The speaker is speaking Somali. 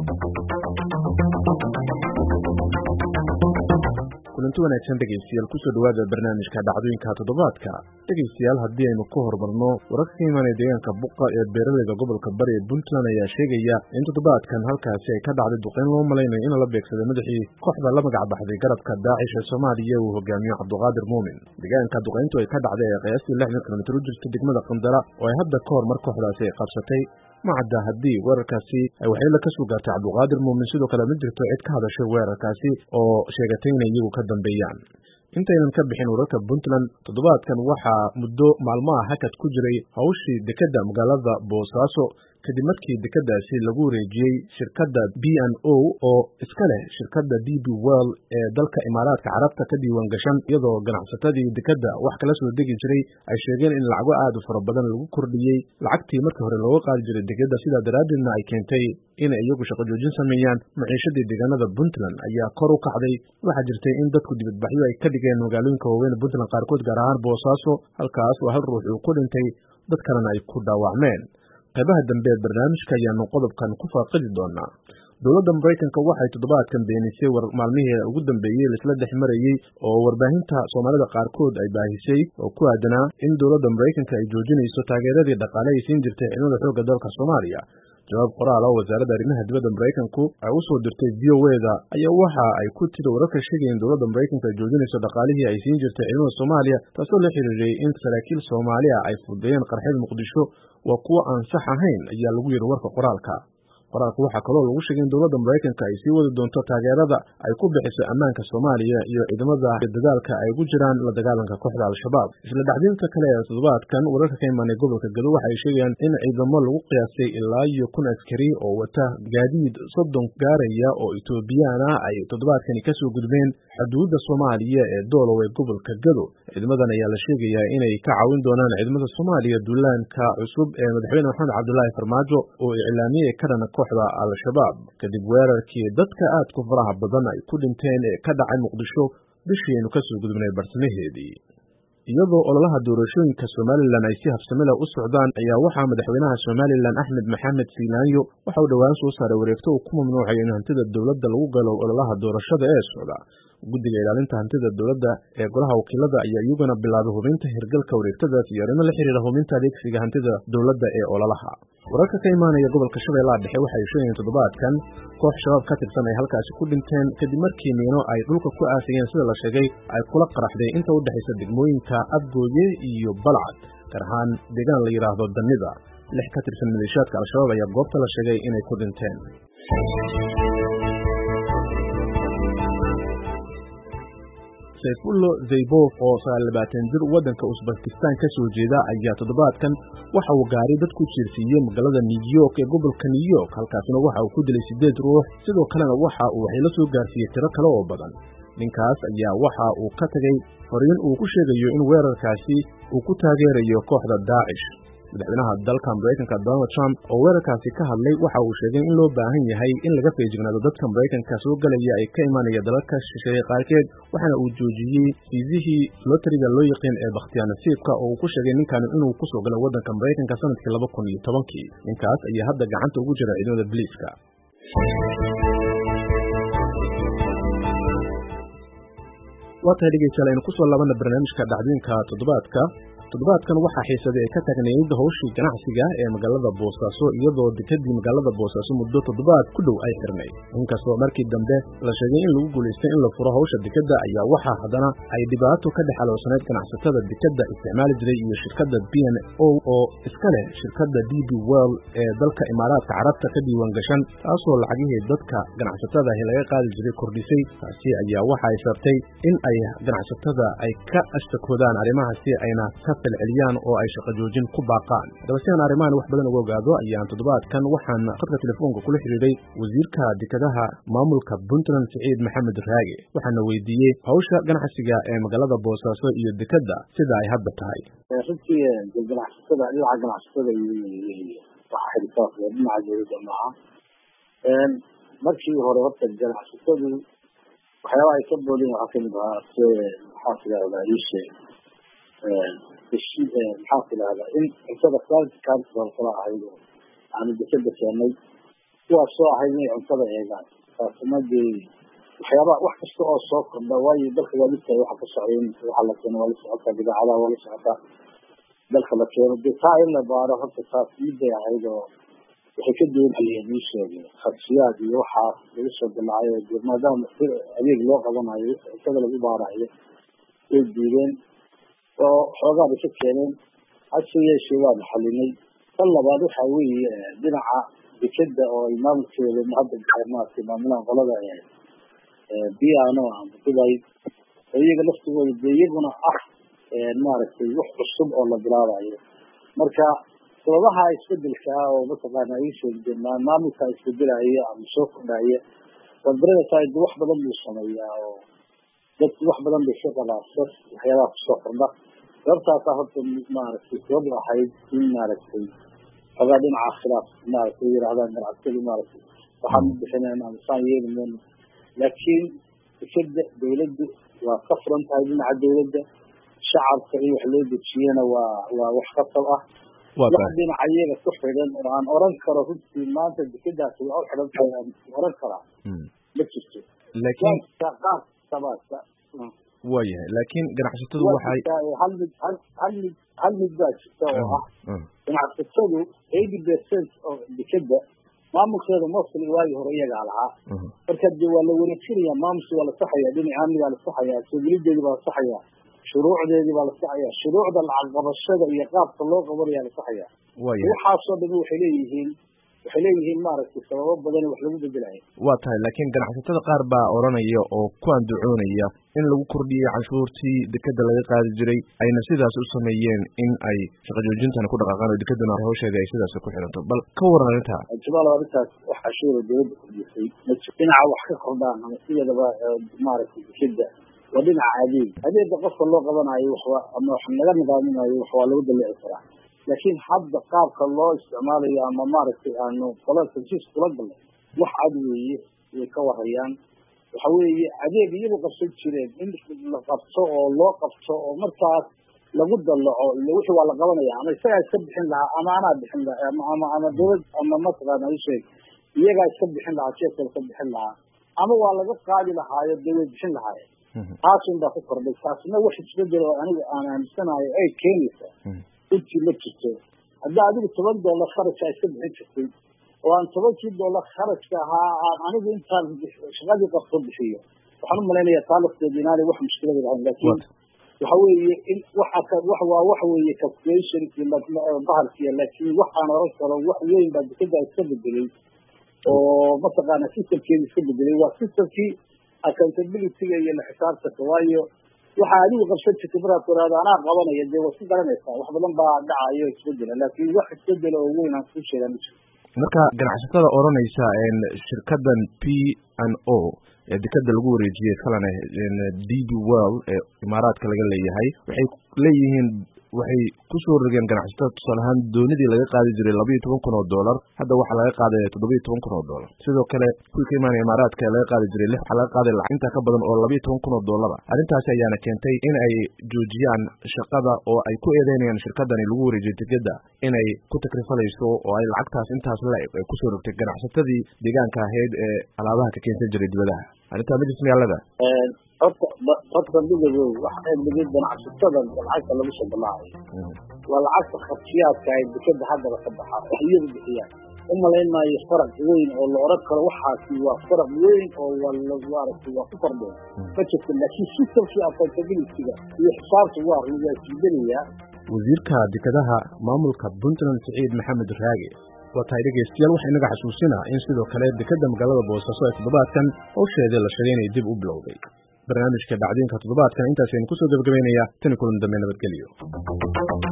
kulanti wanaagsan dhegeystayaal kusoo dhawaada barnaamijka dhacdooyinka toddobaadka. dhegeystayaal haddii aynu ka hormarno wararka ka imaanaya deegaanka buqa ee beeraleyda gobolka bari ee Puntland ayaa sheegaya in toddobaadkan halkaasi ay ka dhacday duqeyn loo malaynayo in la beegsaday madaxii kooxda la magac baxday garabka Daacish ee Soomaaliya uu hogaamiyo Cabdiqaadir Muumin. deegaanka duqeyntu ay ka dhacday ee qiyaastii 60 kilomitir u jirta degmada Qandara oo ay hadda ka hor mar kooxdaasi ay qabsatay macadda haddii weerarkaasi ay waxyeello ka soo gaartay Cabdiqaadir Muumin. sidoo kale ma jirto cid ka hadashay weerarkaasi oo sheegatay inay iyagu ka dambeeyaan. intaynan ka bixin wararka Puntland, toddobaadkan waxaa muddo maalmaha hakad ku jiray hawshii dekedda magaalada Boosaaso kadib markii dekeddaasi lagu wareejiyey shirkadda B&O oo iska leh shirkadda DP World ee dalka Imaaraadka Carabta ka diiwaan gashan, iyadoo ganacsatadii dekedda wax kala soo degi jiray ay sheegeen in lacago aad u fara badan lagu kordhiyey lacagtii markii hore looga qaadi jiray dekedda. sidaa daraaddeedna ay keentay inay iyagu shaqo joojin sameeyaan. maciishadii deegaanada Puntland ayaa kor u kacday. waxaa jirtay in dadku dibadbaxyo ay ka dhigeen magaalooyinka waaweyn Puntland qaarkood, gaar ahaan Boosaaso, halkaas oo hal ruux uu ku dhintay dad kalena ay ku dhaawacmeen. qaybaha dambe ee barnaamijka ayaanu qodobkan ku faaqidi doonaa. dowladda Mareykanka waxay toddobaadkan beenisay war maalmihii ugu dambeeyey la isla dhex marayey oo warbaahinta Soomaalida qaarkood ay baahisay oo ku aadanaa in dowladda Mareykanka ay joojinayso taageeradii dhaqaale ay siin jirtay ciidamada xoogga dalka Soomaaliya. jawaab qoraal oo wasaaradda arrimaha dibadda Mareykanku ay u soo dirtay VOA-da ayaa waxa ay ku tiri wararka sheegaya in dowladda Mareykanka ay joojinayso dhaqaalihii ay siin jirtay ciidamada Soomaaliya, taasoo la xiriiray in saraakiil Soomaaliya ay fududeeyeen qarxid Muqdisho waa kuwo aan sax ahayn, ayaa lagu yiri warka qoraalka. qoraalka waxaa kaloo lagu sheegay in dowladda Mareykanka ay sii wadi doonto taageerada ay ku bixiso ammaanka Soomaaliya iyo ciidamada dadaalka ay ugu jiraan la dagaalanka kooxda Al-Shabaab. isla dhacdooyinka kale ee toddobaadkan wararka ka imaanaya gobolka Gadow waxay sheegayaan in ciidamo lagu qiyaasay ilaa iyo 1,000 askari oo wata gaadiid 30 gaaraya oo Itoobiyaan ah ay toddobaadkani ka soo gudbeen xuduudda Soomaaliya ee Doolow ee gobolka Gadow. ciidamadan ayaa la sheegayaa inay ka caawin doonaan ciidamada Soomaaliya duulaanka cusub ee madaxweyne Maxamed Cabdullaahi Farmaajo oo iclaamiyay ka dhan kooxda Al-Shabaab kadib weerarkii dadka aad ku faraha badan ay ku dhinteen ee ka dhacay Muqdisho bishii aynu ka soo gudubnay bartamaheedii. iyadoo ololaha doorashooyinka Somaliland ay si habsami leh u socdaan ayaa waxaa madaxweynaha Somaliland Axmed Maxamed Siinaanyo waxa uu dhowaan soo saaray wareegto uu ku mamnuucay in hantida dowladda lagu galo ololaha doorashada ee socda. guddiga ilaalinta hantida dowladda ee golaha wakiilada ayaa iyaguna bilaabay hubinta hirgalka wareegtadaas iyo arrimo la xiriira hubinta adeegsiga hantida dowladda ee ololaha. wararka ka imaanaya gobolka Shabeellaha Dhexe waxay sheegayaan toddobaadkan koox shabaab ka tirsan ay halkaasi ku dhinteen kadib markii miino ay dhulka ku aasayeen sida la sheegay ay kula qaraxday inta u dhaxaysa degmooyinka Abgooye iyo Balcad, gaar ahaan deegaan la yiraahdo Danida. 6 ka tirsan maleeshiyaadka Al-Shabaab ayaa goobta la sheegay inay ku dhinteen. Sayfullo Zaybof oo 29 jir waddanka Uzbekistan ka soo jeeda ayaa toddobaadkan waxa uu gaaray dad ku jiirsiiyey magaalada New York ee gobolka New York, halkaasina waxa uu ku dilay 8 ruux. sidoo kalena waxa uu waxay la soo gaarsiiyey tiro kale oo badan. ninkaas ayaa waxa uu ka tagay fariin uu ku sheegayo in weerarkaasi uu ku taageerayo kooxda Daacish. madaxweynaha dalka Mareykanka Donald Trump oo weerarkaasi ka hadlay waxa uu sheegay in loo baahan yahay in laga feejignaado dadka Mareykanka soo galaya ay ka imaanaya dalalka shisheeye qaarkeed, waxaana uu joojiyey fiisihii lotariga loo yaqaan ee bakhtiyaar nasiibka oo uu ku sheegay ninkan inuu ku soo galay waddanka Mareykanka sanadkii 2010. ninkaas ayaa hadda gacanta ugu jira ciidamada booliiska. waa tahay dhegeystayaal aynu kusoo laabana barnaamijka dhacdooyinka toddobaadka. toddobaadkan waxaa xiisaday ay ka taagnayd hawshii ganacsiga ee magaalada Boosaaso, iyadoo dekedii magaalada Boosaaso muddo toddobaad ku dhow ay xirnay. inkastoo markii dambe la sheegay in lagu guuleystay in la furo hawsha dekedda, ayaa waxaa haddana ay dhibaato ka dhex aloosanayd ganacsatada dekedda isticmaali jiray iyo shirkadda B&O oo iska leh shirkadda DP World ee dalka Imaaraadka Carabta ka diiwaan gashan, taasoo lacagihii dadka ganacsatada ah laga qaadi jiray kordhisay. taasi ayaa waxa ay sabtay in ay ganacsatada ay ka ashtakoodaan arrimahaasi ayna ka celiyaan oo ay shaqo joojin ku baaqaan. haddaba si aan arrimahan wax badan uga ogaado ayaan toddobaadkan waxaan khadka telefoonka kula xiriiray wasiirka dekedaha maamulka Puntland Siciid Maxamed Raage. waxaana weydiiyey hawsha ganacsiga ee magaalada Boosaaso iyo dekedda sida ay hadda tahay. runtii ganacsatada waxa xiriirka dhinaca dowladda maaha. markii hore horta ganacsatadu waxyaaba ay ka boolin waxaa kamid ahaa maxaa tidahdaa ishe maxaa tidahdaa in cuntada quality control kala ahayd aanu dekeda keenay kuwaas soo ahayd inay cuntada eegaan taasina dee waxyaabaha wax kasta oo soo kordha waayo dalka waa lidtahay waxa ka socday waxa la keeno waa la socotaa idaacadaha waa la socotaa dalka la keeno dee taa in la baaro horta taas miday ahayd oo waxay ka duwan haliyadii sheegay khadsiyaad iyo waxaas lagu soo dalacayo dee maadaama adeeg loo qabanayo cuntada lagu baarayo way diideen oo xoogaa bay ka keeneen hase yeeshee waa la xalinay tan labaad waxaa weeye dhinaca dekeda oo ay maamulkeeda hadda maaragtay maamulaan qolada biano ama dubay oo iyaga laftigooda dee iyaguna maaragtay wax cusub oo la bilaabayo marka sababaha isbedelka oo mataqaana ay sheegeen maamulka isbedelaya ama soo kordhaya wadarada tahay wax badan buu sameeyaa oo dadku wax badan bay ka qalaasas waxyaabaha kusoo kordha sababtaasa horta maaragtay sabab ahayd in maaragtay xogaa dhinaca khilaaf maaragtay yirahdaan ganacsiga maaragtay waxaan u bixinayna ama saan yeelmayno laakiin dekeda dawladdu waa ka furan tahay dhinaca dawladda shacabka iyo wax loo dejiyana waa wax khatar ah wax dhinaca iyaga ku xidhan oo aan oran karo runtii maanta dekedaasi waa u xidhan tahay aan oran karaa ma jirto laakiin waayahay laakiin ganacsatadu waxay hal mid baa jirta oo ah ganacsatadu 80% oo dekeda maamulkeeda mostly waagii hore iyagaa lahaa marka dee waa la wanaajinayaa maamulki waa la saxayaa dhinaca amnigaa la saxayaa soogelideedii baa la saxayaa shuruucdeedii baa la saxayaa shuruucda lacag qabashada iyo qaabka loo qabanayaa la saxayaa waxaasoo dhan waxay leeyihiin maaragtay sababo badan wax lagu bedelayo waa tahay laakiin ganacsatada qaar baa oranaya oo ku andacoonaya in lagu kordhiyey canshuurtii dekeda laga qaadi jiray ayna sidaas u sameeyeen in ay shaqo joojintana ku dhaqaaqaan oo dekedana hawsheeda ay sidaas ku xiranto bal ka waran arrintaa jamaal arrintaas wax cashuura dawladda kordhisay dhinaca wax ka kordhaan ama sideedaba maaragtay dekeda waa dhinaca adeega qofka loo qabanayo ama wax laga nidaaminayo wax waa lagu dalici karaa laakiin hadda qaabka loo isticmaalayo ama maaragtay aanu qolada tansiis kula galnay wax cad weeye way ka warayaan waxa weeye adeeg iyagu qabsan jireen in la qabto oo loo qabto oo markaas lagu dalaco ila wixii waa la qabanaya ama isagaa iska bixin lahaa ama anaa bixin lahaa ama dawlad ama mataqaana isheeg iyagaa iska bixin lahaa jeefka iska bixin lahaa ama waa laga qaadi lahaayo dee way bixin lahaayeen taasun baa ku kordhay taasna wax isbedel oo aniga aan aaminsanayo ay keenaysa intii ma jirto haddaa adigu $10 kharajka iska bixin jirtay oo aan $10 kharajka ahaa aan anigu intaan shaqadii qabto bixiyo waxaan u malaynayaa taa lafteeda inaanay wax mushkilada lahayn laakiin waxa weeye in wax weeye calculation bahalkiya laakiin waxaan oran karo wax weyn baa dekeda iska bedelay oo mataqaana systemkeeda iska bedelay waa systemkii accountability-ga iyo la xisaabtanka waayo waxa adigu qabsan jirtay markaad tiraahdo anaa qabanaya dee waa ku garanaysaa wax badan baa dhacayo isbedela laakiin wax isbedela oo weyn aan ku sheegan ma jirto marka ganacsatada oranaysa shirkadan P&O ee dekeda lagu wareejiyay kalena DB World ee imaaraadka laga leeyahay waxay leeyihiin waxay ku soo rogeen ganacsatada tusaale ahaan doonidii laga qaadi jiray $12,000 hadda waxaa laga qaaday $17,000 sidoo kale kuwii ka imaanaya imaaraadka laga qaadi jiray waxaa laga qaaday lacag intaa ka badan oo $12,000 arrintaasi ayaana keentay in ay joojiyaan shaqada oo ay ku eedeynayaan shirkadani lagu wareejiyay dekeda inay ku takrifalayso oo ay lacagtaas intaas la eg ay kusoo rogtay ganacsatadii deegaanka ahayd ee alaabaha ka keensan jiray dibadaha arrintaa ma jirto magaalada horta midooda waxa midid ganacsatada lacagta lagu soo balaayo waa lacagta khadsiyaadka ay dekeda haddaba ka baxa wax iyagu bixiyaan u malaynayo faraq weyn oo la oran karo waxaasi waa faraq weyn oo maaragtay waa ku kordheen ma jirto laakiin systemkii accountability-ga iyo xisaabta waa isbedelaya wasiirka dekedaha maamulka Puntland Saciid Maxamed Raage waa tahay dhegeystayaal waxa inaga xasuusinaa in sidoo kale dekeda magaalada Boosaaso ee toddobaadkan hawsheeda la sheegay inay dib u bilowday barnaamijka dhacdooyinka toddobaadkan intaas aynu ku soo gabagabaynayaa tan kulan dambe nabadgelyo